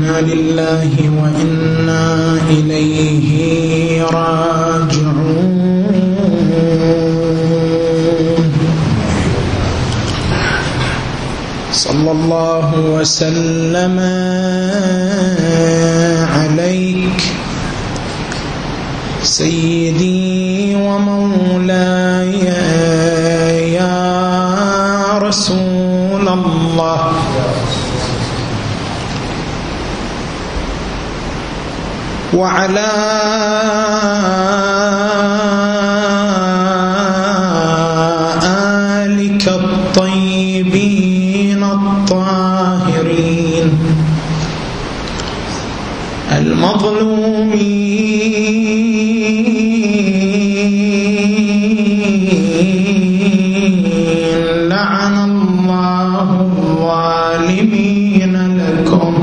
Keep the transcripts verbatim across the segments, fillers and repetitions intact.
إنا لله وإنا إليه راجعون. صلى الله وسلم عليك سيدي ومولاي يا رسول الله. وعلى آلك الطيبين الطاهرين المظلومين لعن الله الظالمين لكم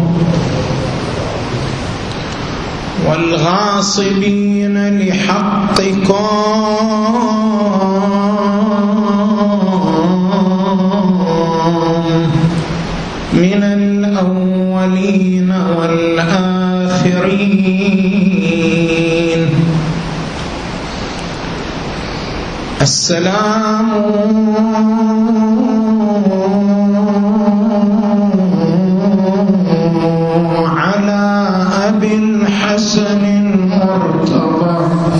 والغاصبين لحقكم من الأولين والآخرين. السلام على أبي الحسن المرتضى.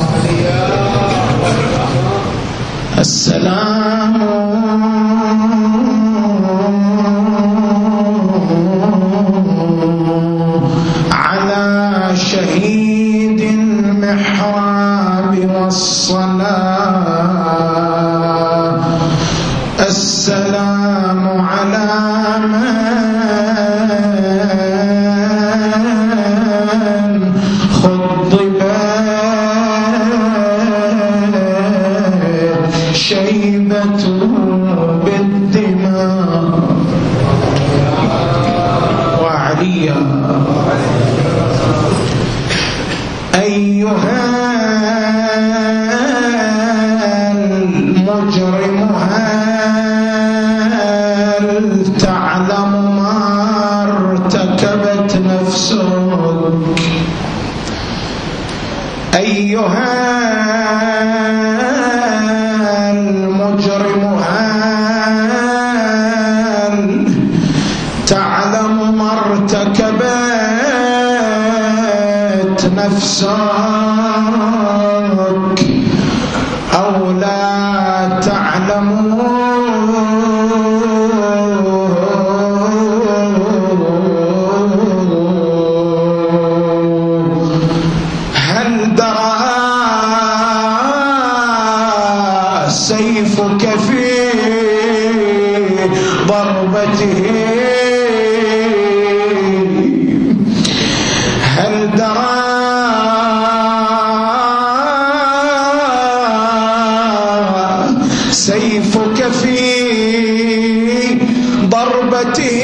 السلام على شهيد المحراب والصلاة. السلام على من خضب شيبته بالدماء وعليا. أيها المجرم هل تعلم ما ارتكبت نفسك؟ أيها المجرم هل تعلم ما ارتكبت نفسك أو لا تعلمون؟ هل درى سيفك في ضربته؟ هل درى سيفك في ضربته؟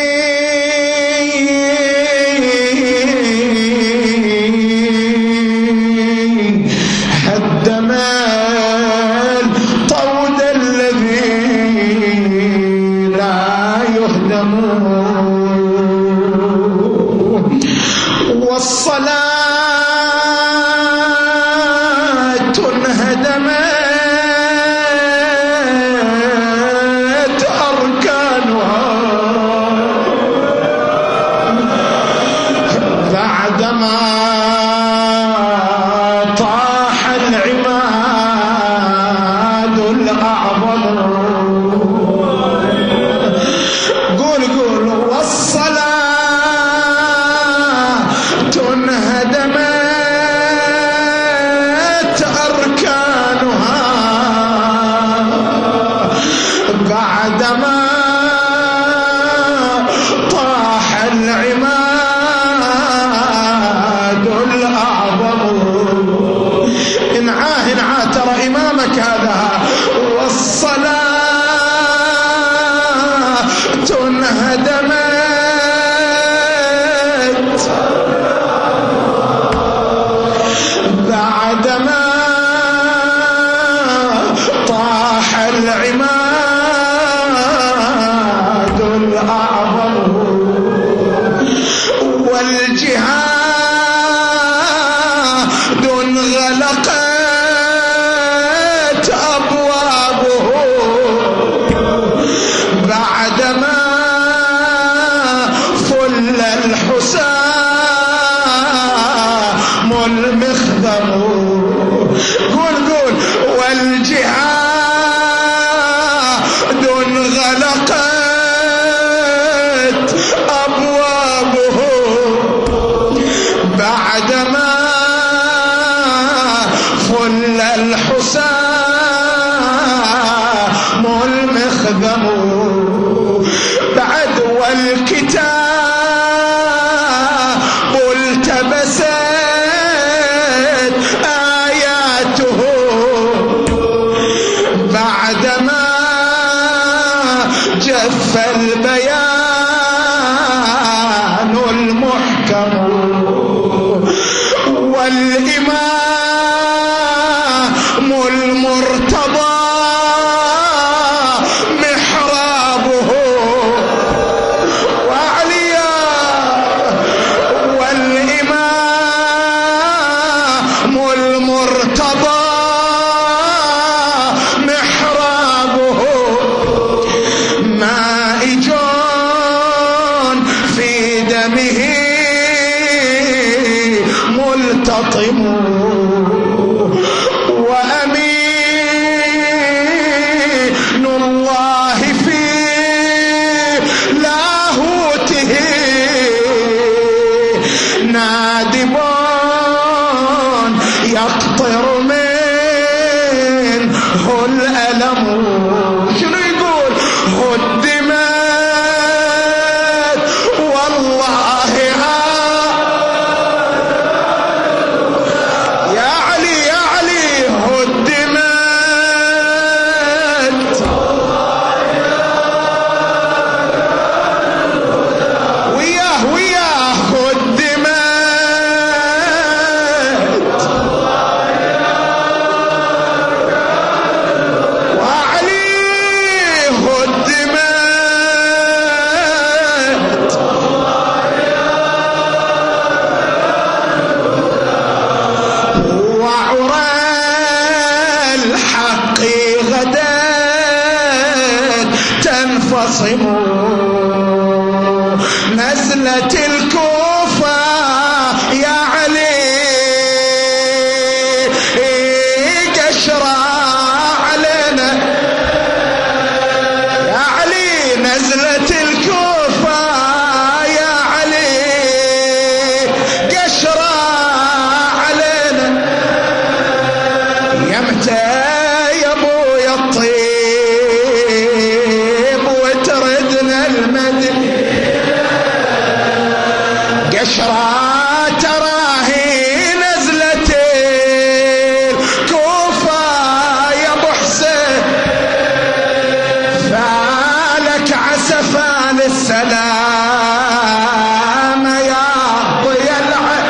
هدم الطود الذي لا يهدم، والصلاة انهدمت أركانها بعدما طاح العماد الأعظم. قول قول والصلاة انهدمت أركانها بعدما طاح العماد والجهاد غلقت أبوابه بعدما فل الحسام المخدم. قول قول والجهاد غلقت أبوابه بعدما فل الحسام المخدم. بعد والكتاب التبست آياته بعدما جف البيان المحكم. والإمام المرتضى محرابه وعليا. والإمام المرتضى محرابه مائج في دمه ملتطم. وأمين الله في لاهوته نادب يقطر منه الألم. شنو يقول؟ هدمت والله يا علي يا علي هدمت وياه وياه هدمت وعلي هدمت وعرى الحق غدا تنفصم. نزلة الكوفة يا علي قشرة علينا يا علي. نزلة الكوفة يا علي قشرة علينا. يمتى يا ابويا الطيب وتردنا المدن قشرة تراهي نزلة الكوفة يا ابو حسين. فالك عسفان السلام يا ضيا العين.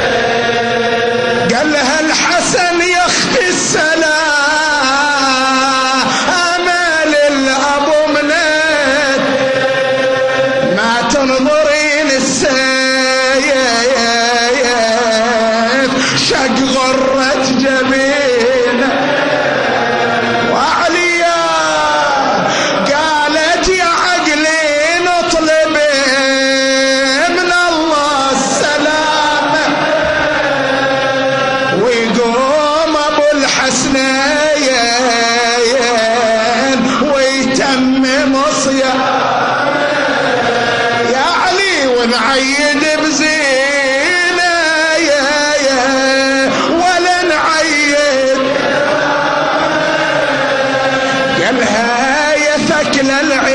قال لها الحسن يا اختي السلام امل الابو منت ما تنظرين السيف شق غرة جبينه. وعليا قالت يا عقلي نطلب من الله السلامة. ويقوم ابو الحسنين ويتمم صيام يا علي ونعيد بزينة ولا نعيد. قالها يا ثكل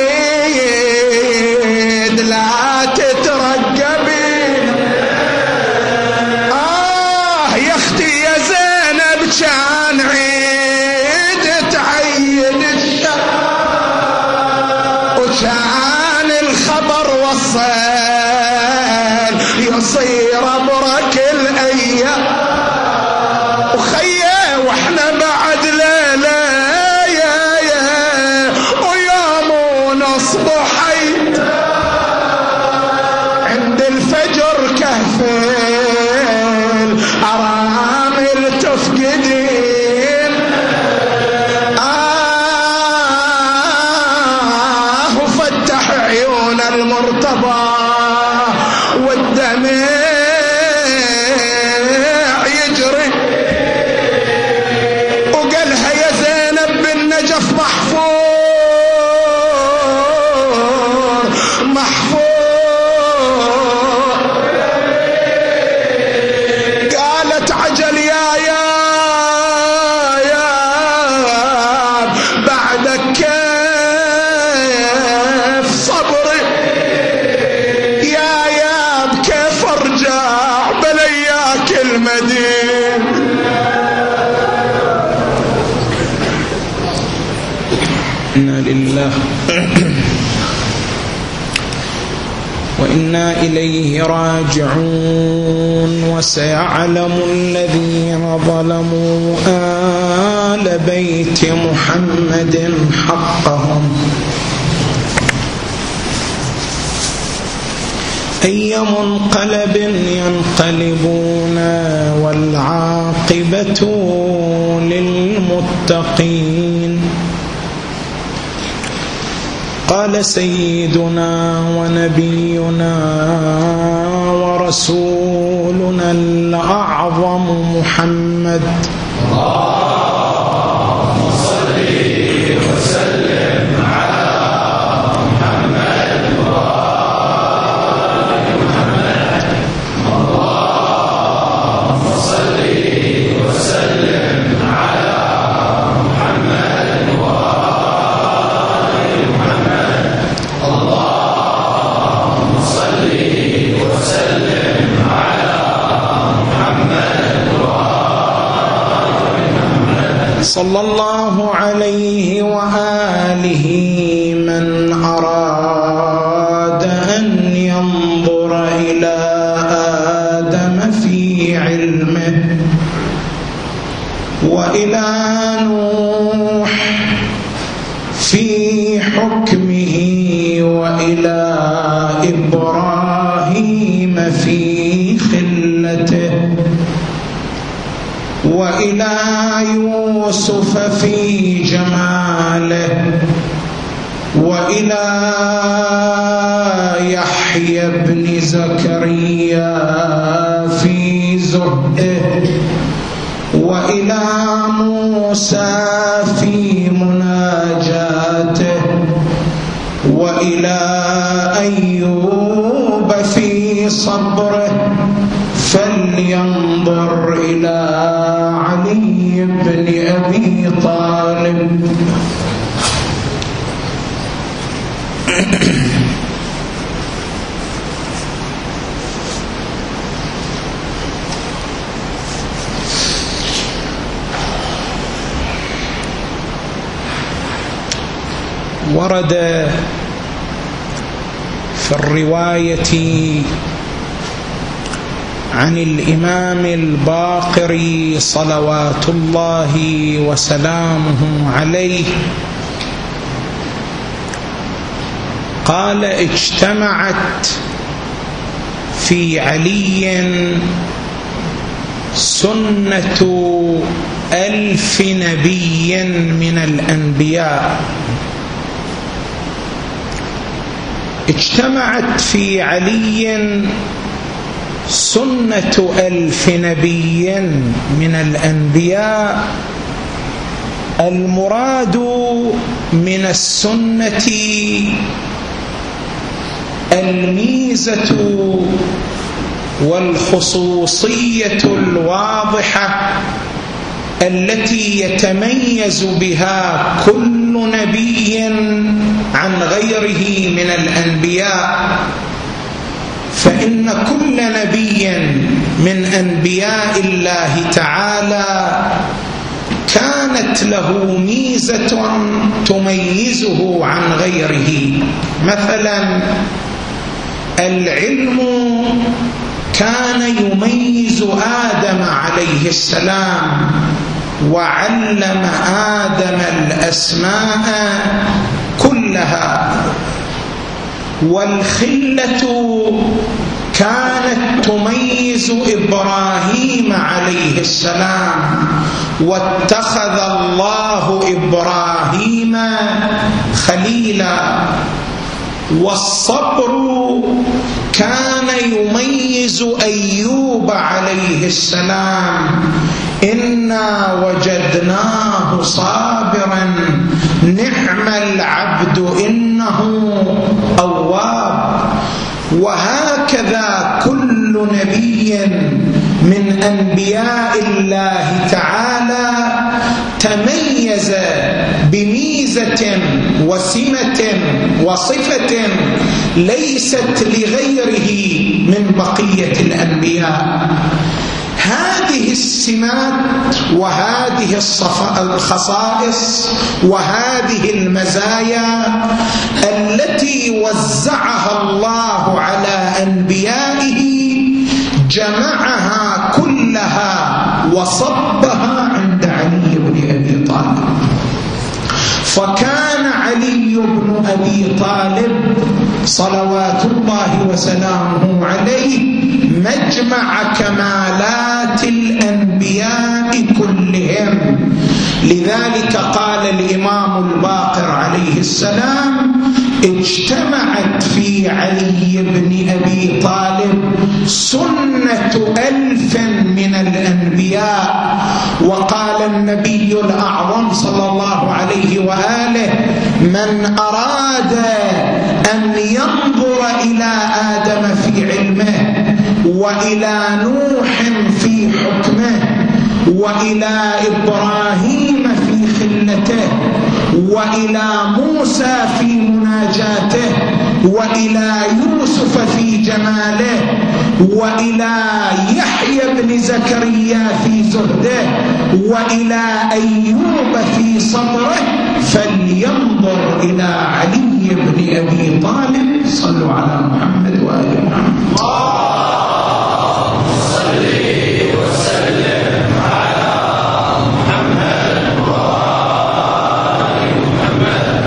العيد لا تترقبين. آه يا اختي يا زينب كان عيد تعيد الشهر وكان الخبر وصل يصير برك الايام. وخيه واحنا بعد ليله يا يا ويوم ونصبح عند الفجر كهف الأرامل تفقدين آه وفتح عيون المرتضى والدمع يجري وقالها يا زينب بالنجف محفور محفور قالت عجل يا يا يا بعدك كيف صبري يا يا كيف ارجع بلياك المدين إنا لله وإنا إليه راجعون. وسيعلم الذين ظلموا آل بيت محمد حقهم أي منقلب ينقلبون والعاقبة للمتقين. قال سيدنا ونبينا ورسولنا الأعظم محمد اللهم صل وسلم على محمد وآل محمد. اللهم صل وسلم على محمد وآل محمد. اللهم صل وسلم على محمد وآل محمد. صلى الله عليه وآله من أراد أن ينظر إلى آدم في علمه وإلى نوح في حكمه وإلى إبراهيم في خلته وإلى يوسف في جماله وإلى يحيى بن زكريا في زهده وإلى موسى في مناجاته وإلى أيوب في صبره فلينظر إلى علي بن أبي طالب. ورد في الرواية عن الإمام الباقر صلوات الله وسلامه عليه قال اجتمعت في علي سنة ألف نبي من الأنبياء. اجتمعت في علي سنة ألف نبي من الأنبياء. المراد من السنة الميزة والخصوصية الواضحة التي يتميز بها كل نبي عن غيره من الأنبياء. فإن كل نبي من أنبياء الله تعالى كانت له ميزة تميزه عن غيره. مثلا العلم كان يميز آدم عليه السلام وعلم آدم الأسماء كلها. والخلة كانت تميز يميز إبراهيم عليه السلام. واتخذ الله إبراهيم خليلا. والصبر كان يميز أيوب عليه السلام. إنا وجدناه صابرا نعم العبد إنه أواب. وهكذا كل نبي من أنبياء الله تعالى تميز بميزة وسمة وصفة ليست لغيره من بقية الأنبياء. هذه السمات وهذه الخصائص وهذه المزايا التي وزعها الله على أنبيائه جمعها كلها وصبها عند علي بن أبي طالب. فكان علي بن أبي طالب صلوات الله وسلامه عليه مجمع كمالات الأنبياء كلهم. لذلك قال الإمام الباقر عليه السلام: اجتمعت في علي بن أبي طالب سنة ألف من الأنبياء. وقال النبي الأعظم صلى الله عليه وآله: من أراد أن ينظر إلى آدم في علمه وإلى نوح في حكمه وإلى إبراهيم في خلته وإلى موسى في مناجاته وإلى يوسف في جماله وإلى يحيى بن زكريا في زهده وإلى أيوب في صبره، فلينظر إلى علي بن أبي طالب. صلوا على محمد وآل محمد. اللهم صل وسلم على محمد وآل محمد.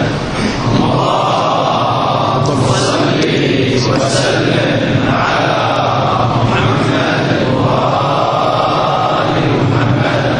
اللهم صل وسلم على محمد وآل محمد.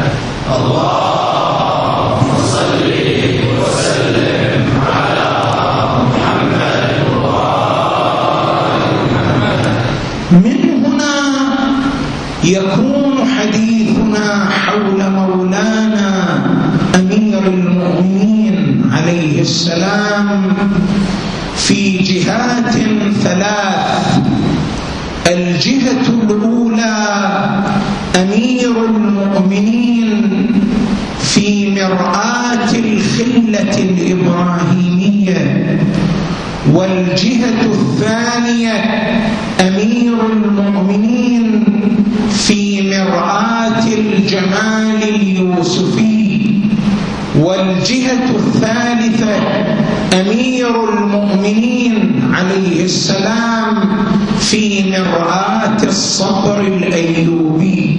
اللهم صل وسلم على محمد وآل محمد. من هنا يكون حديثنا حول مولانا أمير المؤمنين عليه السلام في جهات ثلاث. الجهة الأولى أمير المؤمنين في مرآة الخلة الإبراهيمية، والجهة الثانية أمير المؤمنين في مرآة الجمال اليوسفي، والجهة الثالثة أمير المؤمنين عليه السلام في مرآة الصبر الأيوبي.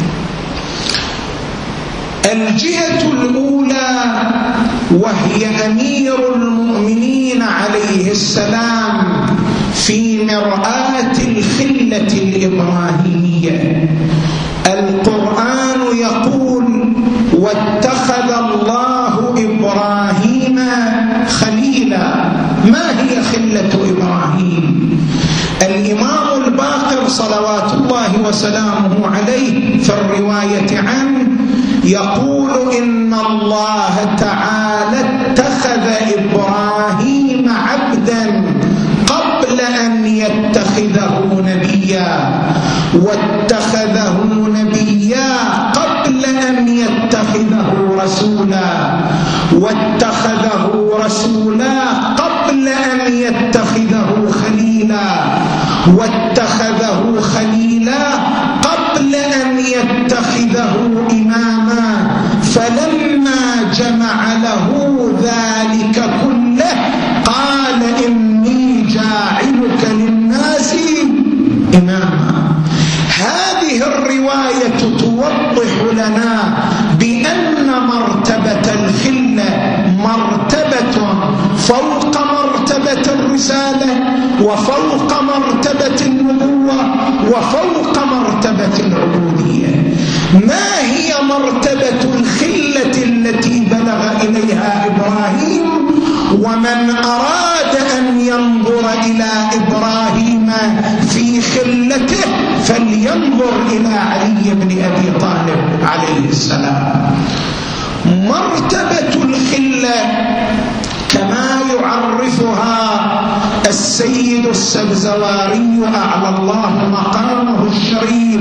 الجهة الأولى وهي أمير المؤمنين عليه السلام في مرآة الخلة الإبراهيمية. القرآن يقول: واتخذ الله إبراهيم خليلا. ما هي خلة إبراهيم؟ الإمام الباقر صلوات الله وسلامه عليه في الرواية عنه يقول: إن الله تعالى اتخذ إبراهيم عبدا قبل أن يتخذه نبيا، واتخذه نبيا قبل أن يتخذه رسولا، واتخذه رسولا قبل أن يتخذه خليلا، واتخذه خليلا قبل أن يتخذه إماما. فلما جمع له ذلك كله قال: إني جاعلك للناس إماما. هذه الرواية توضح لنا بأن مرتبة الخلة مرتبة فوق مرتبة مرتبة الرسالة وفوق مرتبة النبوة وفوق مرتبة العبودية. ما هي مرتبة الخلة التي بلغ إليها إبراهيم؟ ومن أراد أن ينظر إلى إبراهيم في خلته فلينظر إلى علي بن أبي طالب عليه السلام. مرتبة الخلة كما يعرفها السيد السبزواري أعلى الله مقامه الشريف،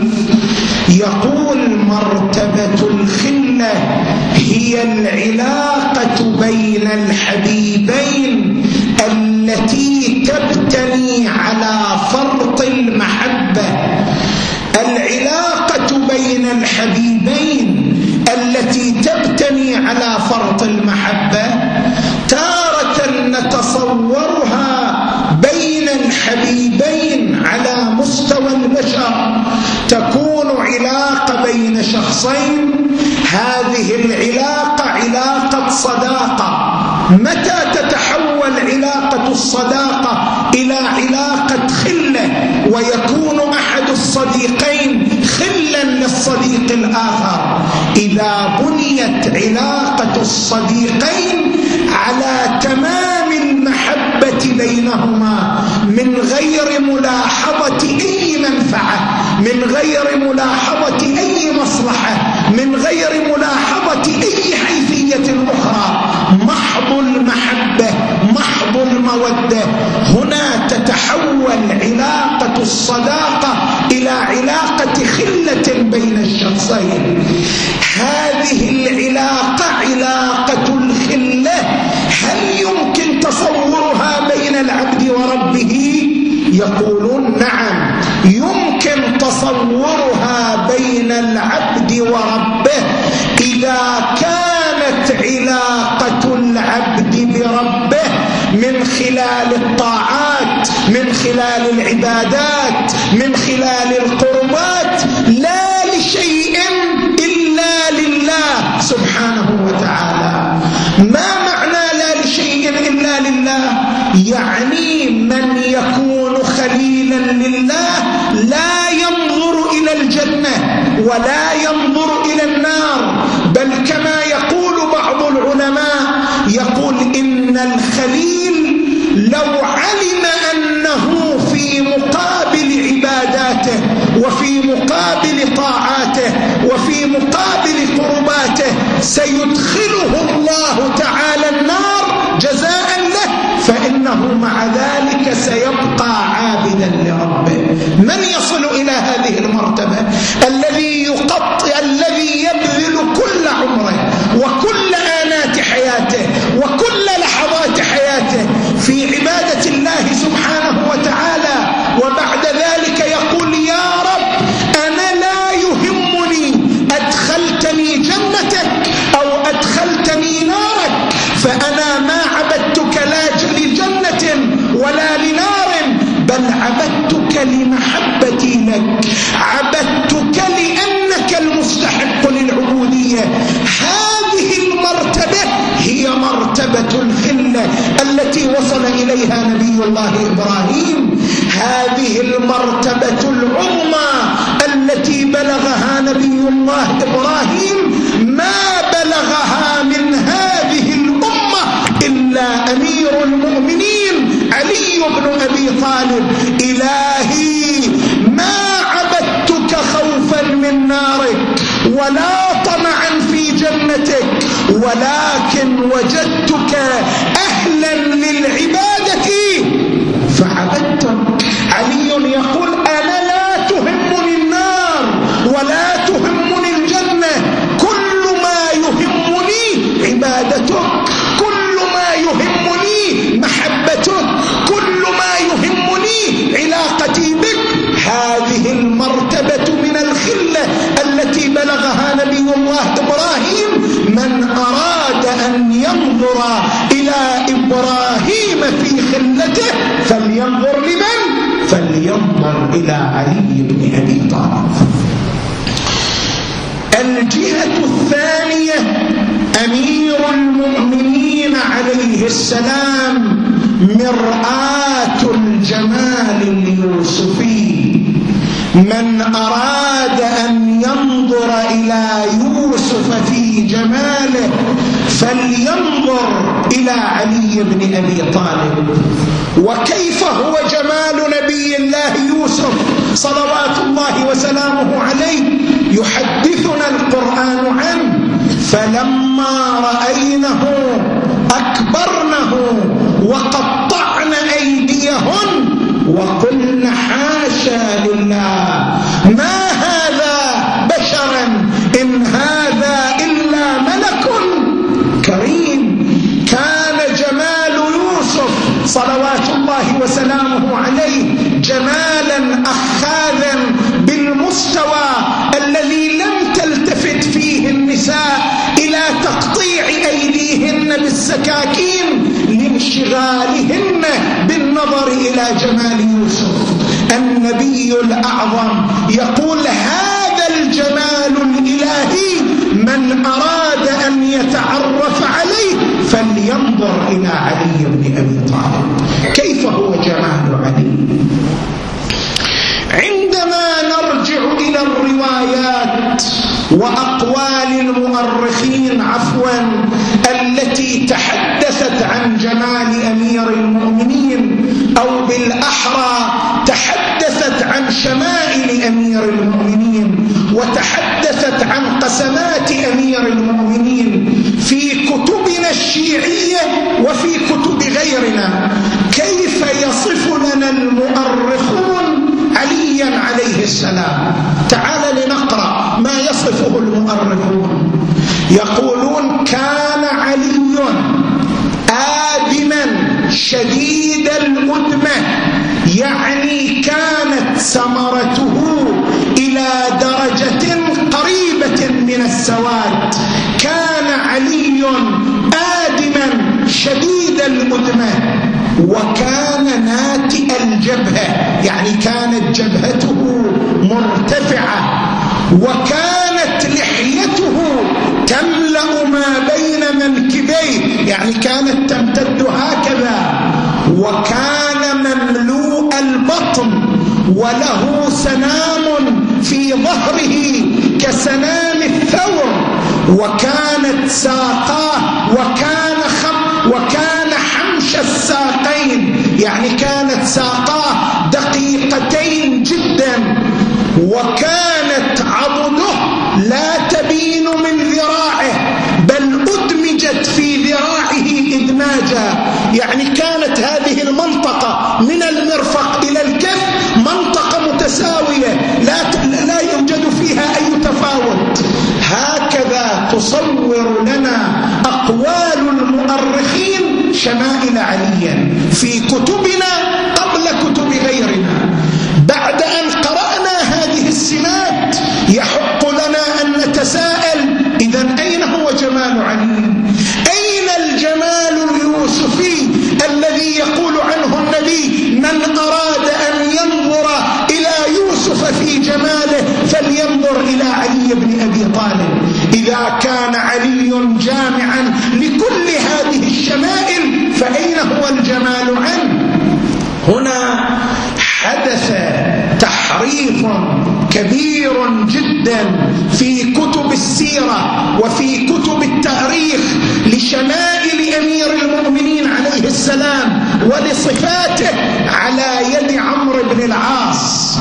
يقول مرتبة الخلة هي العلاقة بين الحبيبين التي تبتني على فرط المحبة. العلاقة بين الحبيبين التي تبتني على فرط المحبة تارة نتصورها بين الحبيبين على مستوى البشر، تكون علاقة بين شخصين، هذه العلاقة علاقة صداقة. متى تتحول علاقة الصداقة إلى علاقة خلة ويكون أحد الصديقين خلا للصديق الآخر؟ إذا بنيت علاقة الصديقين على تمام المحبة بينهما من غير ملاحظة أي منفعة، من غير ملاحظة أي مصلحة، من غير ملاحظة أي حيثية أخرى، محض المحبة محض المودة، هنا تتحول علاقة الصداقة إلى علاقة خلة بين الشخصين. هذه العلاقة علاقة الخلة هل يمكن تصورها بين العبد وربه؟ يقولون نعم، يمكن تصورها بين العبد وربه إذا كانت علاقة العبد بربه من خلال الطاعات، من خلال العبادات، من خلال القربات، لا لشيء إلا لله سبحانه وتعالى. ما معنى لا لشيء إلا لله؟ يعني من يكون خليلا لله لا ينظر إلى الجنة ولا ينظر إلى النار، بل كما يقول بعض العلماء يقول إن الخليل لو علم أنه في مقابل عباداته وفي مقابل طاعاته وفي مقابل قرباته سيدخله الله تعالى النار جزاء له، فإنه مع ذلك سيبقى عابدا لربه. من يصل إلى هذه المرتبة؟ الذي يقطع، الذي يبذل كل عمره وكل آنات حياته وكل لحظات حياته في عبادة الله سبحانه وتعالى، وبعد ذلك يقول يا رب أنا لا يهمني أدخلتني جنتك أو أدخلتني نارك، فأنا ما عبدتك لا لجنة ولا لنار، بل عبدتك لمحبتي لك، عبدتك لأنك المستحق للعبودية. هذه المرتبة هي مرتبة الخلة التي وصل إليها نبي الله إبراهيم، هذه المرتبة العظمى التي بلغها نبي الله إبراهيم ما بلغها من هذه الأمة إلا أمير المؤمنين علي بن أبي طالب. إلهي ما عبدتك خوفا من نارك ولا طمعا في جنتك، ولكن وجدتك أهلا للعبادة فعبدتك. علي يقول أنا لا تهمني النار ولا تهمني الجنة، كل ما يهمني عبادتك، كل ما يهمني محبتك، كل ما يهمني علاقتي بك. هذه المرتبة من الخلة التي بلغها نبي الله إبراهيم. من أراد أن ينظر إلى إبراهيم في خلته فلينظر لمن؟ فلينظر إلى علي بن أبي طالب. الجهة الثانية أمير المؤمنين عليه السلام مرآة الجمال اليوسفي. من أراد أن ينظر إلى يوسف في جماله فلينظر إلى علي بن أبي طالب. وكيف هو جمال نبي الله يوسف صلوات الله وسلامه عليه؟ يحدثنا القرآن عنه: فلما رأينه أكبرنه وقطعن أيديهن وقلن حاشا لله ما هذا بشرا إن هذا إلا ملك كريم. كان جمال يوسف صلوات الله وسلامه عليه جمالا أخاذا بالمستوى الذي لم تلتفت فيه النساء إلى تقطيع أيديهن بالسكاكين لانشغالهن بالنظر إلى جمال يوسف. النبي الأعظم يقول: هذا الجمال الإلهي من أراد أن يتعرف عليه فلينظر إلى علي بن أبي طالب. كيف هو جمال علي؟ عندما نرجع إلى الروايات وأقوال المؤرخين عفوا التي تحدثت عن جمال أمير المؤمنين، أو بالأحرى تحدثت عن شمائل أمير المؤمنين وتحدثت عن قسمات أمير المؤمنين في كتبنا الشيعية وفي كتب غيرنا، كيف يصف لنا المؤرخون عليا عليه السلام؟ تعال لنقرأ ما يصفه المؤرخون. يقولون: كان علي آدما شديد الأدمة، يعني كانت ثمرته إلى درجة قريبة من السواد. كان علي آدما شديد الأدمة، وكان ناتئ الجبهة، يعني كانت جبهته مرتفعة، وكانت لحيته تملأ ما بين منكبيه، يعني كانت تمتد هكذا، وكان مملوء البطن وله سنام في ظهره كسنام الثور، وكانت ساقاه وكان خم وكان حمش الساقين، يعني كانت ساقاه دقيقتين جدا، وكانت عضده لا تبين من ذراعه بل أدمجت في ذراعه إدماجا، يعني كانت هذه المنطقة من المرفق إلى الكف منطقة متساوية لا لا يوجد فيها أي تفاوت. هكذا تصور لنا أقوال المؤرخين شمائل علي في كتبنا قبل كتب غيرنا. بعد أن قرأنا هذه السمات يحق لنا أن نتساءل: إذن أين هو جمال علي؟ أين الجمال اليوسفي الذي يقول عنه النبي: من أراد أن ينظر إلى يوسف في جماله فلينظر إلى علي بن أبي طالب؟ إذا كان علي جامعا لكل هذه الشمائل فأين هو الجمال عنه؟ هنا حدث تحريف كبير جدا في كتب السيرة وفي كتب التاريخ لشمائل أمير المؤمنين عليه السلام ولصفاته على يد عمرو بن العاص.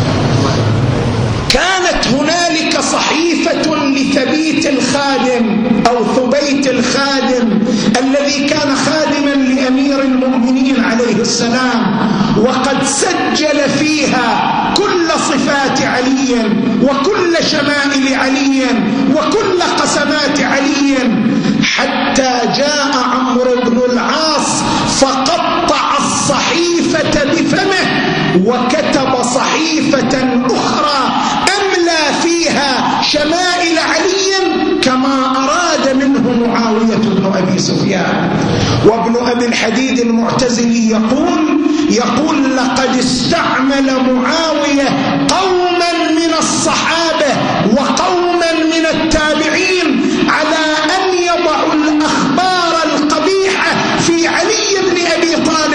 كانت هنالك صحيفة لثبيت الخادم أو ثبيت الخادم الذي كان خادما لأمير المؤمنين عليه السلام، وقد سجل فيها كل صفات علي وكل شمائل علي وكل قسمات علي، حتى جاء عمرو بن العاص فقطع الصحيفة بفمه وكتب صحيفة أخرى أملى فيها شمائل علي كما أراد منه معاوية بن أبي سفيان. وابن أبي الحديد المعتزلي يقول يقول لقد استعمل معاوية قوما من الصحابة وقوما من التابعين على أن يضعوا الأخبار القبيحة في علي بن أبي طالب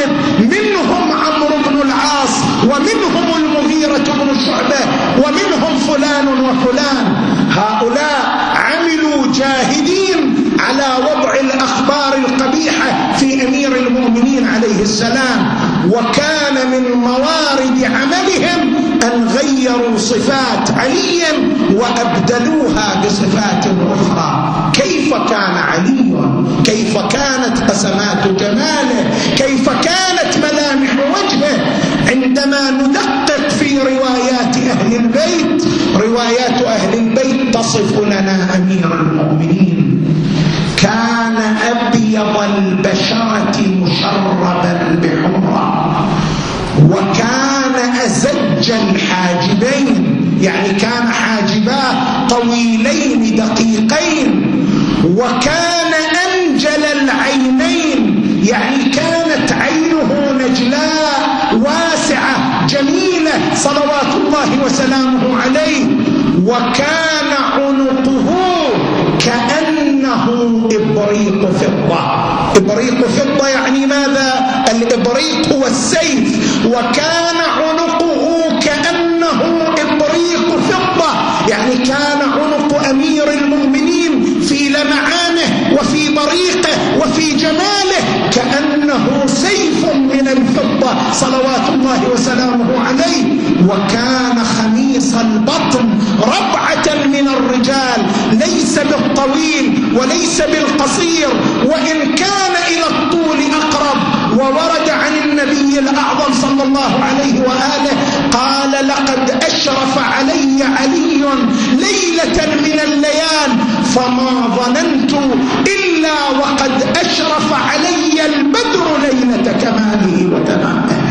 فلان وفلان. هؤلاء عملوا جاهدين على وضع الأخبار القبيحة في أمير المؤمنين عليه السلام، وكان من موارد عملهم أن غيروا صفات علي وأبدلوها بصفات أخرى. كيف كان علي؟ كيف كانت قسمات جماله؟ كيف كانت ملامح وجهه؟ عندما ندقق في روايات أهل البيت، روايات أهل البيت تصف لنا أمير المؤمنين كان أبيض البشرة مشربا بحمرة، وكان أزج الحاجبين، يعني كان حاجباه طويلين دقيقين، وكان أنجل العينين، يعني كانت عينه نجلاء واسعة جميلة صلوات الله وسلامه عليه، وكان عنقه كأنه إبريق فضة. إبريق فضة يعني ماذا؟ الإبريق هو السيف، وكان عنقه كأنه إبريق فضة، يعني كان عنق أمير المؤمنين في لمعانه وفي بريقه وفي جماله كأنه سيف من الفضة صلوات الله وسلامه عليه. وكان خميص البطن ربعة من الرجال، ليس بالطويل وليس بالقصير، وإن كان إلى الطول أقرب. وورد عن النبي الأعظم صلى الله عليه وآله قال: لقد أشرف علي علي ليلة من الليال فما ظننت إلا وقد أشرف علي البدر ليلة كماله وتمامه.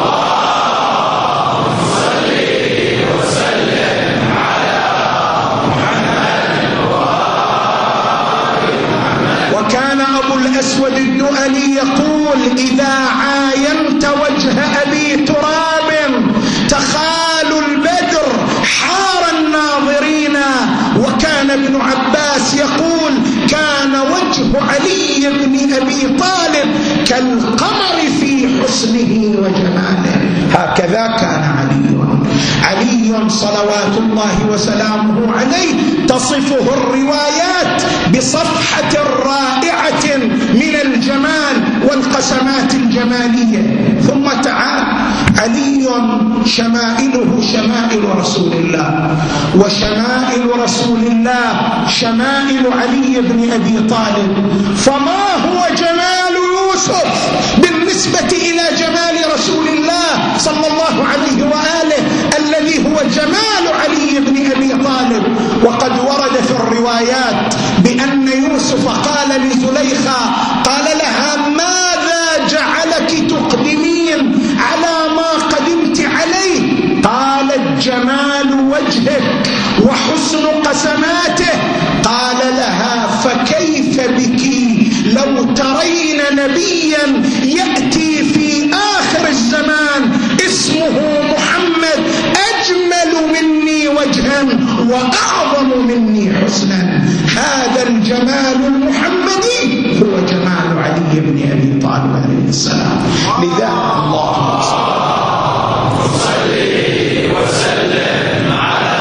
وكان أبو الأسود الدؤلي يقول: إذا عاينت وجه أبي تراب تخال البدر حار الناظرين. وكان ابن عباس يقول: كان وجه علي بن أبي طالب كالقمر في حسنه وجماله. هكذا كان علي. علي صلوات الله وسلامه عليه تصفه الروايات بصفحة رائعة من الجمال والقسمات الجمالية. ثم تعال علي شمائله شمائل رسول الله، وشمائل رسول الله شمائل علي بن أبي طالب. فما هو جمال يوسف بالنسبة إلى جمال رسول الله صلى الله عليه وآله الذي هو جمال علي بن أبي طالب؟ وقد ورد في الروايات بأن يوسف قال لزليخة، قال لها: ماذا جعلك تقدمين على ما قدمت عليه؟ قالت: جمال وجهك وحسن قسماته. قال لها: فكيف بك لو ترين نبيا يأتي في آخر الزمان اسمه محمد أجمل مني وجها وأعظم مني حسنا. هذا الجمال المحمدي هو جمال علي بن أبي طالب عليه السلام. لذا الله صل وسلم على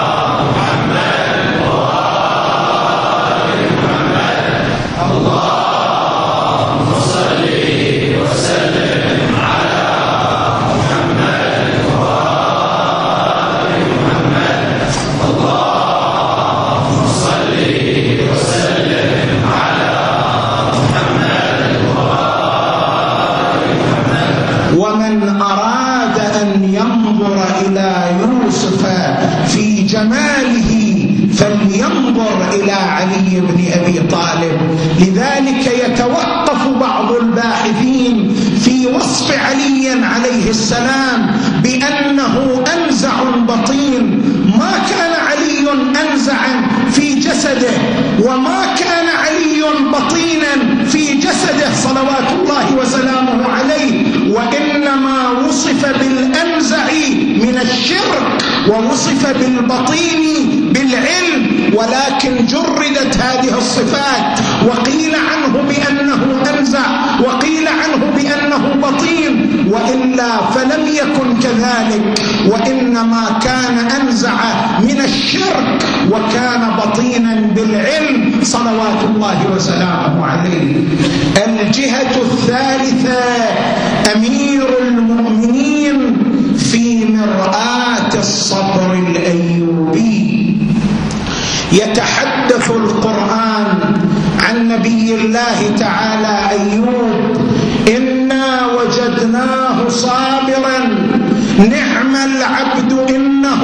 محمد وآل محمد. اللهم صل وسلم على محمد وآل محمد. اللهم صل وسلم على محمد وآل محمد. ومن أراد أن ينظر إلى يوسف في جماله فلينظر إلى علي بن أبي طالب. لذلك يتوقف بعض الباحثين في وصف علي عليه السلام بأنه أنزع بطين. ما كان علي أنزعا في جسده، وما كان علي بطينا في جسده صلوات الله وسلامه عليه، وإنما وصف بالأنزع من الشرك، ووصف بالبطين بالعلم، ولكن جردت هذه الصفات، وقيل عنه بأنه أنزع، وقيل عنه بأنه أنه بطين، وإلا فلم يكن كذلك، وإنما كان أنزع من الشرك وكان بطينا بالعلم صلوات الله وسلامه عليه. الجهة الثالثة أمير المؤمنين في مرآة الصبر الأيوبي. يتحدث القرآن عن نبي الله تعالى أيوب: إنا وجدناه صابرا نعم العبد إنه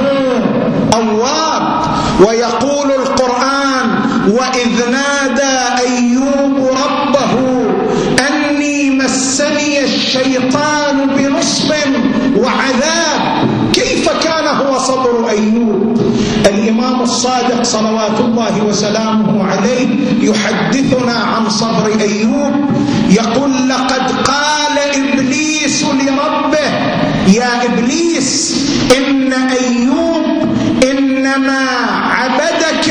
أواب. ويقول القرآن: وإذ نادى أيوب ربه أني مسني الشيطان بنصب وعذاب. كيف كان هو صبر أيوب؟ الإمام الصادق صلوات الله وسلامه عليه يحدثنا عن صبر أيوب، يقول: لقد قال إبليس لربه: يا إبليس، إن أيوب إنما عبدك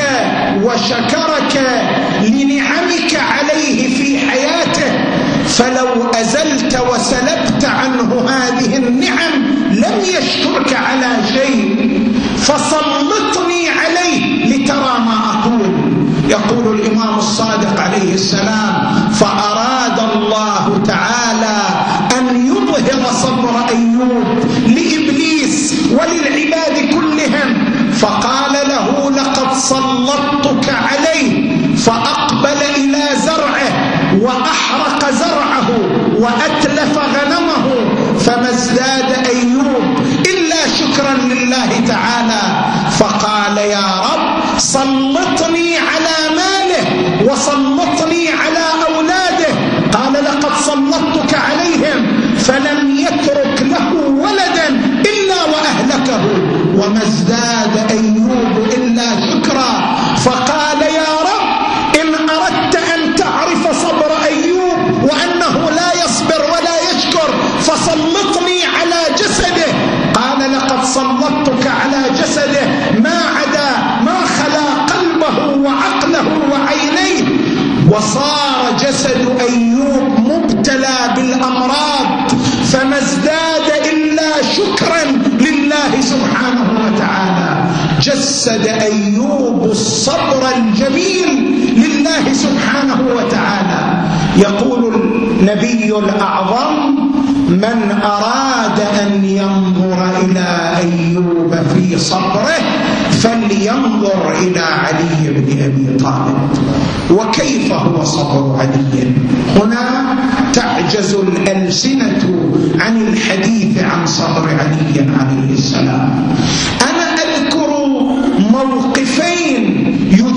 وشكرك لنعمك عليه في حياته، فلو أزلت وسلبت عنه هذه النعم لم يشكرك على شيء، فسلطني عليه لترى ما أقول. يقول الإمام الصادق عليه السلام: فأراد الله تعالى أن يظهر صبر أيوب لإبليس وللعباد كلهم، فقال له: لقد سلطتك عليه، فأقبل إلى زرعه وأحرق زرعه وأتلف غنمه، فما ازداد أيوب إلا شكرا لله تعالى، فقال: يا رب، سلطني على ماله وسلطني على أولاده. قال: لقد سلطتك عليهم، فلم يترك له ولدا إلا وأهلكه، وما ازداد أيوب إلا شكرا. فقال: يا رب، إن أردت أن تعرف صبر أيوب وأنه لا يصبر ولا يشكر فسلطني على جسده. قال: لقد سلطتك على جسده ما عدا ما خلا قلبه وعقله وعينيه، وصار جسد أيوب مبتلى بالأمراض، فما ازداد إلا شكرا لله سبحانه وتعالى. جسد أيوب الصبر الجميل لله سبحانه وتعالى. يقول النبي الأعظم: من أراد أن ينظر إلى أيوب في صبره فلينظر إلى علي بن أبي طالب. وكيف هو صبر علي؟ هنا تعجز الألسنة عن الحديث عن صبر علي عليه السلام. أنا أذكر موقفين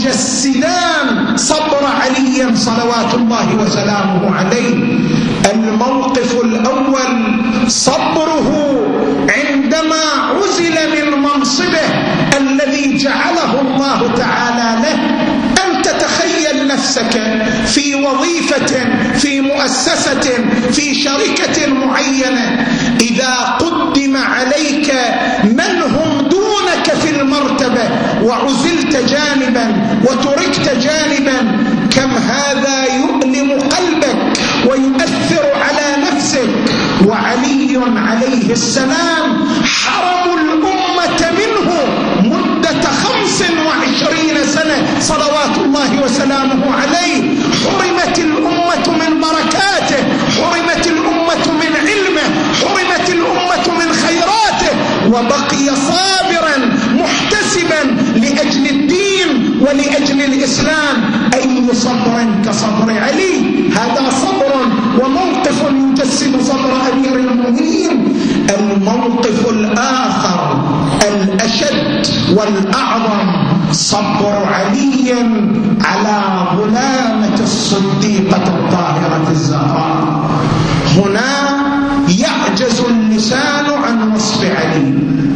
يجسدان صبر علي صلوات الله وسلامه عليه. الموقف الأول صبره عندما عزل من منصبه الذي جعله الله تعالى له. أن تتخيل نفسك في وظيفة، في مؤسسة، في شركة معينة، إذا قدم عليك من هم دونك في المرتبة وعزلت جانبا وتركت جانبا، كم هذا يؤلم قلبك ويؤثر على نفسك. وعلي عليه السلام حرم الأمة منه مدة خمس وعشرين سنة صلوات الله وسلامه عليه. حرمت الأمة من بركاته، حرمت الأمة من علمه، حرمت الأمة من خيراته، وبقي صابرا محتسبا لأجل الدين ولأجل الإسلام. أي صبر كصبر علي؟ هذا صبر وموقف يجسد صبر أمير المؤمنين. الموقف الآخر الأشد والأعظم صبر علي على غلامة الصديقة الطاهرة الزهراء. هنا يعجز اللسان عن وصف علي.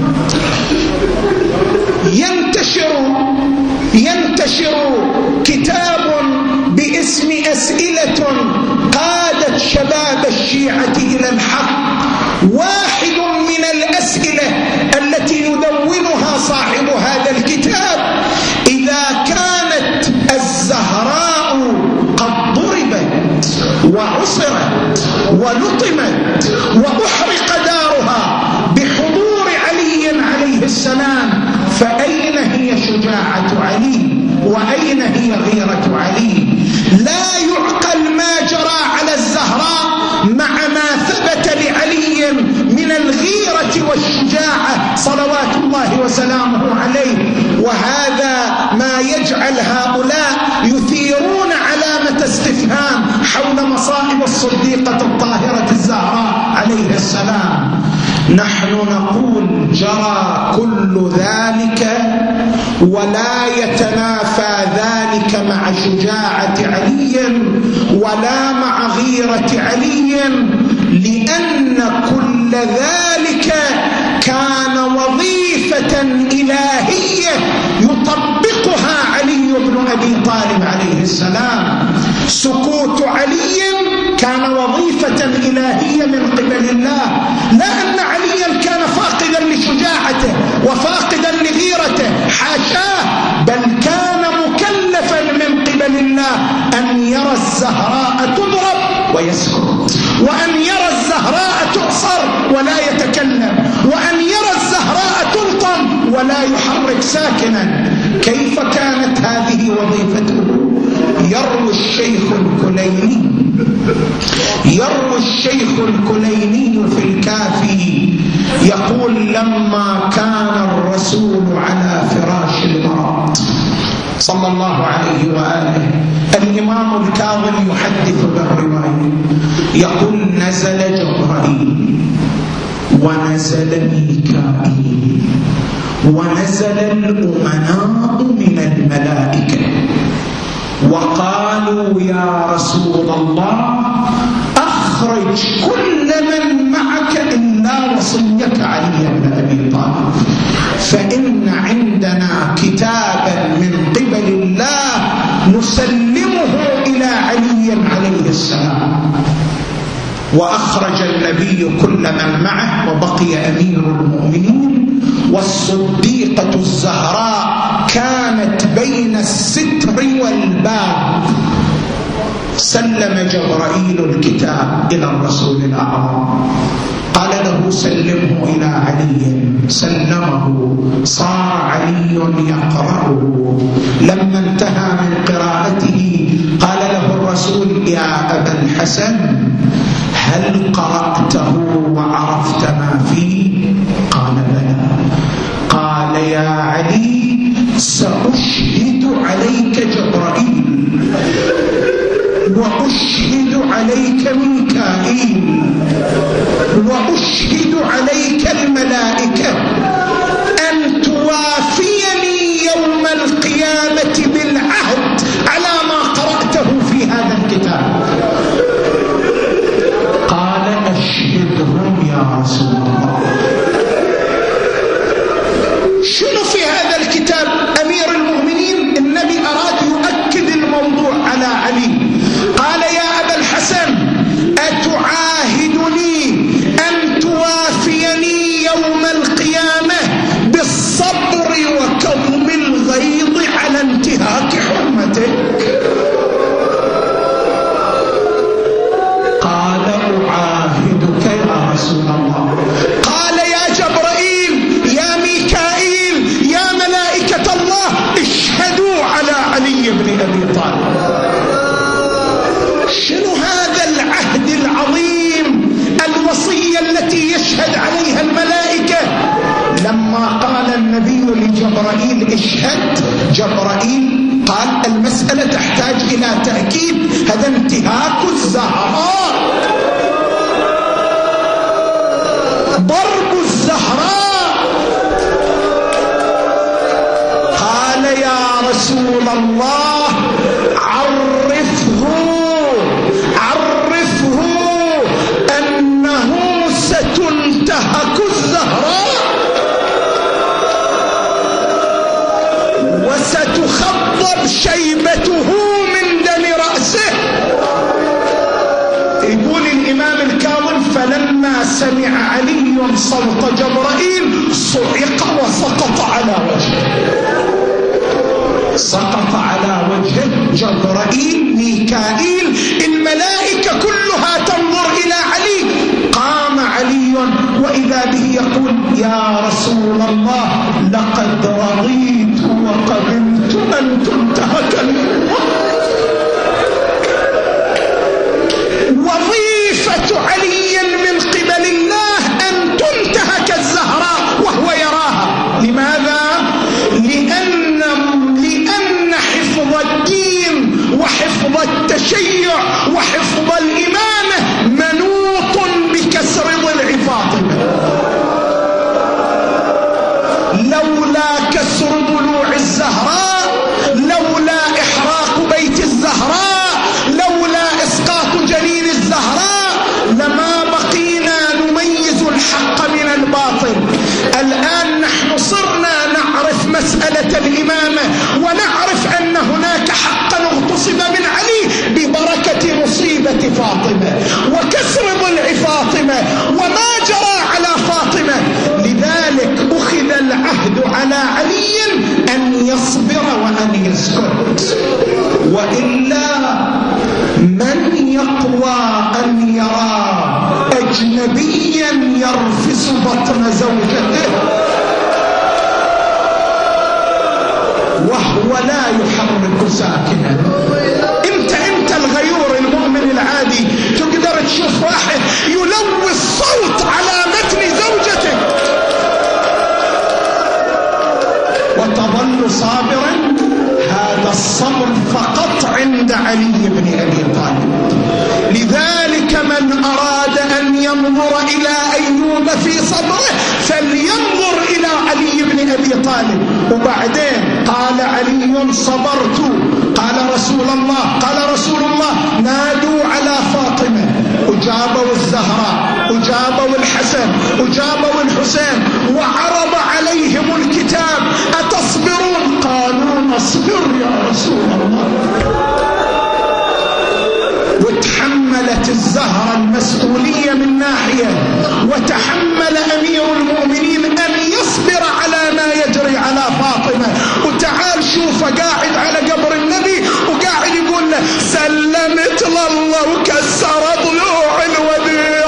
ينتشر ينتشر كتاب باسم أسئلة قادت شباب الشيعة إلى الحق. واحد من الأسئلة التي يدونها صاحب هذا الكتاب: إذا كانت الزهراء قد ضربت وعصرت ولطمت وأحرق دارها بحضور علي عليه السلام، فأين هي شجاعة علي وأين هي غيرة علي؟ لا يعقل ما جرى على الزهراء مع ما ثبت لعلي من الغيرة والشجاعة صلوات الله وسلامه عليه. وهذا ما يجعل هؤلاء يثيرون علامة استفهام حول مصائب الصديقة الطاهرة الزهراء عليه السلام. نحن نقول جرى كل ذلك ولا يتنافى ذلك مع شجاعة علي ولا مع غيرة علي، لأن كل ذلك كان وظيفة إلهية يطبقها علي بن أبي طالب عليه السلام. سكوت علي كان وظيفة إلهية من قبل الله، لا أن عليا كان فاقدا لشجاعته وفاقدا لغيرته، حاشاه، بل كان مكلفا من قبل الله أن يرى الزهراء تضرب ويسكت، وأن يرى الزهراء تعصر ولا يتكلم، وأن يرى الزهراء تلطم ولا يحرك ساكنا. كيف كانت هذه وظيفته؟ يروي الشيخ الكليني يروي الشيخ الكليني في الكافي يقول: لما كان الرسول على فراش المرض صلى الله عليه وآله، الإمام الكاظم يحدث بالرواية يقول: نزل جبرائيل ونزل ميكائيل ونزل الأمناء من الملائكة وقالوا: يا رسول الله أخرج كل من معك إلا وصيك علي بن أبي طالب، فإن عندنا كتابا من قبل الله نسلمه إلى علي عليه السلام. وأخرج النبي كل من معه، وبقي أمير المؤمنين والصديقة الزهراء كانت بين الستر والباب. سلم جبرائيل الكتاب إلى الرسول الأعظم، قال له: سلمه إلى علي. سلمه، صار علي يقرأه. لما انتهى من قراءته قال له الرسول: يا أبا الحسن، هل قرأته وعرفت ما فيه؟ قال: بلى. قال: يا علي، سأشهد عليك جبرائيل وأشهد عليك ميكائيل وأشهد عليك الملائكة أن توافيني يوم القيامة بالعهد على ما قرأته في هذا الكتاب. قال: أشهدهم يا رسول الله. شنو في هذا الكتاب؟ أمير المؤمنين النبي أراد يؤكد الموضوع على علي. قال: يا أبا الحسن، أتعاهدني أن توافيني يوم القيامة بالصبر وكظم الغيظ على انتهاك حرمتك؟ قال: أعاهدك يا رسول الله. قال: يا جبرائيل، يا ميكائيل، يا ملائكة الله، اشهدوا على علي بن أبي طالب. شنو هذا العهد العظيم، الوصية التي يشهد عليها الملائكة؟ لما قال النبي لجبرائيل: اشهد، جبرائيل قال: المسألة تحتاج إلى تأكيد، هذا انتهاك الزهراء، ضرب الزهراء. قال: يا رسول الله، عرفه عرفه أنه ستنتهك الزهراء وستخضب شيبته من دم رأسه. يقول الإمام الكاظم: فلما سمع علي صوت جبرائيل صعق وسقط على وجهه. سقط على وجهه جبرائيل، ميكائيل، الملائكة كلها تنظر إلى علي. قال: يا رسول الله لقد رضيت وقبلت أن تنتهك وظيفة علي من قبل الله أن تنتهك الزهراء وهو يراها. لماذا؟ لأن, لأن حفظ الدين وحفظ التشيع وحفظ الإمامة منوط بكسر ضلع فاطمة. لولا كسر ضلوع الزهراء، لولا إحراق بيت الزهراء، لولا إسقاط جنين الزهراء لما بقينا نميز الحق من الباطل. الآن نحن صرنا نعرف مسألة الإمامة ونعرف أن هناك حقا اغتصب من علي ببركة مصيبة فاطمة وكسر ضلع فاطمة وما جرى على فاطمة. لذلك أخذ العهد على علي أن يصبر وأن يسكت، وإلا من يقوى أن يرى أجنبيا يرفس بطن زوجته وهو لا يحرك ساكنا؟ انت انت الغيور المؤمن العادي تقدر تشوف واحد يلوي الصوت على متن زوجته وتظل صابرا؟ هذا الصبر فقط عند علي بن أبي طالب. لذلك من أراد أن ينظر إلى أيوب في صبره فلينظر إلى علي بن أبي طالب. وبعدين قال علي صبرت، قال رسول الله قال رسول الله نادوا على فاطمة، أجابوا الزهراء، أجابوا الحسن، أجابوا الحسين، وعرض عليهم الكتاب أتصبرون؟ قالوا نصبر يا رسول الله. وتحملت الزهرة المسؤولية من ناحية، وتحمل أمير المؤمنين أن يصبر على ما يجري على فاطمة. وتعال شوف قاعد على قبر النبي وقاعد يقول له سلمت لله وكسر ضلوع الوديع.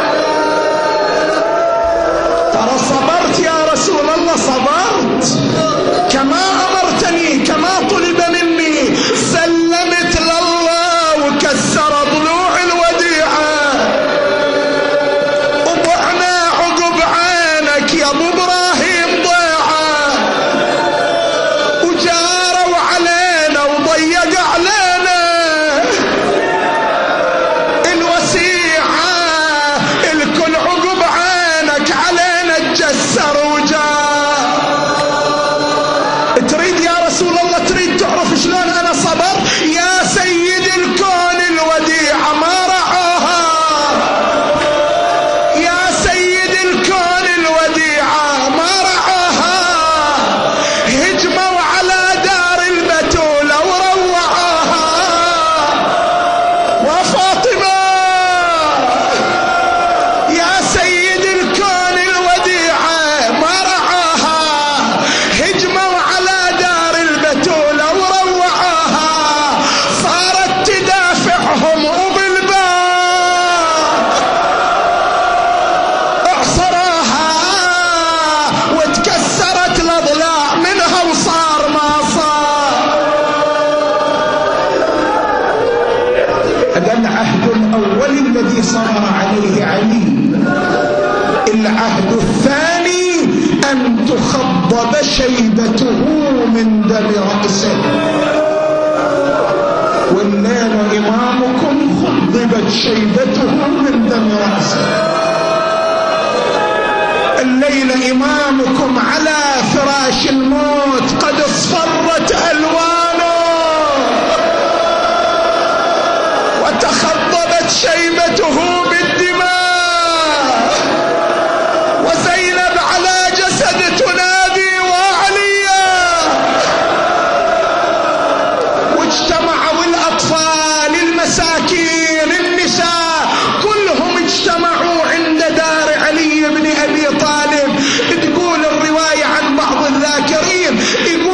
ترى صبرت يا رسول الله، صبرت كما أمرتني كما طلب مني. سلمت لله وكسر ضلوع الوديعة. وضعنا عقب عينك يا ابو ابراهيم ضيعة، وجاروا علينا وضيق علينا الوسيعة. الكل عقب عينك علينا تجسر وجار. تريد يا رسول الله تريد تعرف شلون انا صبر؟ يا سيد الكون الوديعة ما رعوها، يا سيد الكون الوديعة ما رعوها. هجموا على دار البتولة وروعوها. وفاطمة يا سيد الكون الوديعة ما رعوها. هجموا على دار البتولة وروعوها. صارت تدافعهم وبالباب اعصرها وتكسرت الاضلاع منها وصار ما صار. هذا العهد الاول الذي صبر عليه علي. العهد الثاني ان تخضب شيبته من دم رأسه. والليل امامكم خضبت شيبته من دم رأسه. الليل امامكم على فراش الموت قد اصفرت الوانه وتخضبت شيبته بالدماء. وزينب على جسد تنادي وعليا. واجتمعوا الاطفال المساكين النساء كلهم اجتمعوا عند دار علي بن ابي طالب. تقول الرواية عن بعض الذاكرين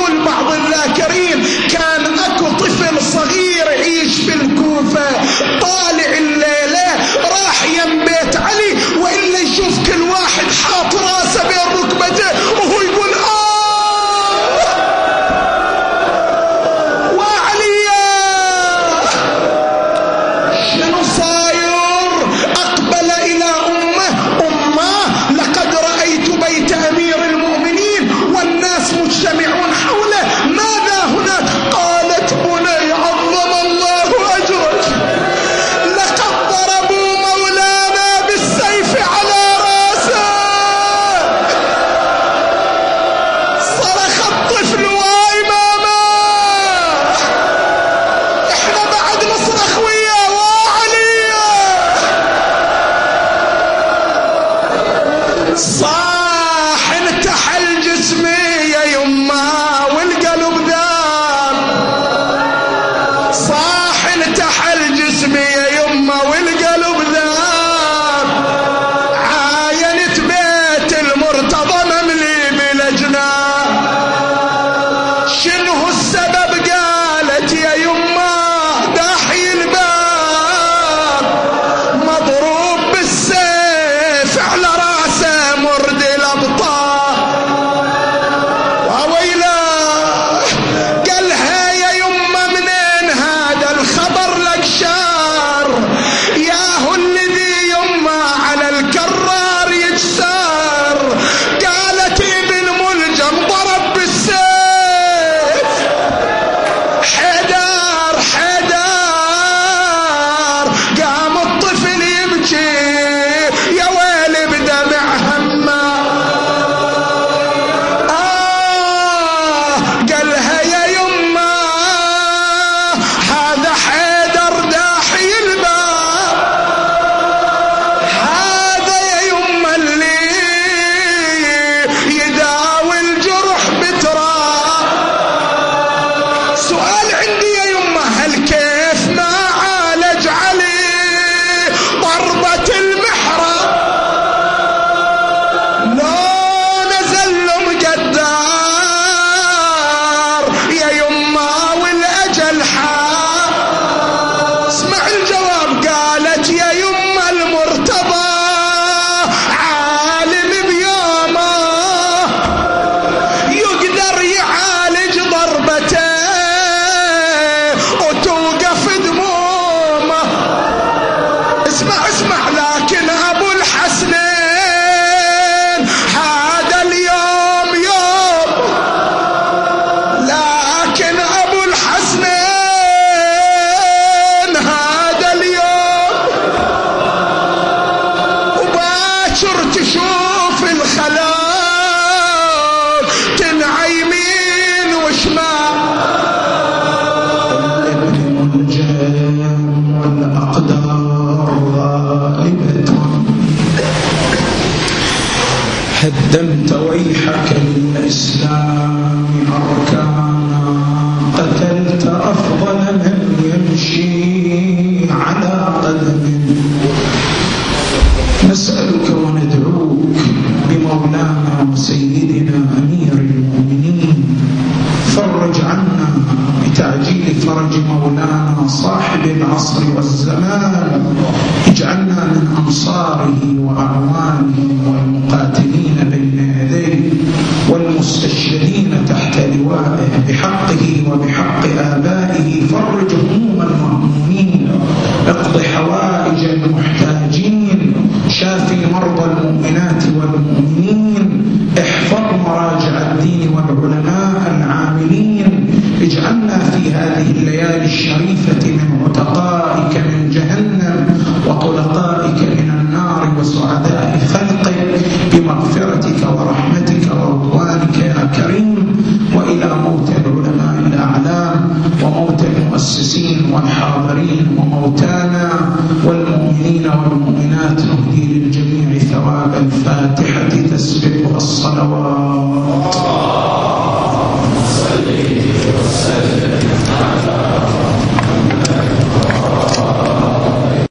هدمت ويحك للإسلام أركانا قتلت أفضل من يمشي على قدم نسألك وندعوك بمولانا وسيدنا أمير المؤمنين فرج عنا بتعجيل فرج مولانا صاحب العصر والزمان اجعلنا من أنصاره وأعوانه والمقاتلين بين يديه والمستشهدين تحت لوائه بحقه وبحق آبائه فرج هموم المهمومين اقض حوائج المحتاجين شافي مرضى المؤمنات والمؤمنين احفظ مراجع الدين والعلماء العاملين اجعلنا في هذه الليالي الشريفة من عتقائك من جهنم وطلقائك من النار وسعداء خلقك بمغفرتك ورحمتك ورضوانك يا كريم وإلى موت العلماء الأعلام وموت المؤسسين والحاضرين وموتانا والمؤمنين والمؤمنات نهدي للجميع ثواب الفاتحة تسبقها الصلوات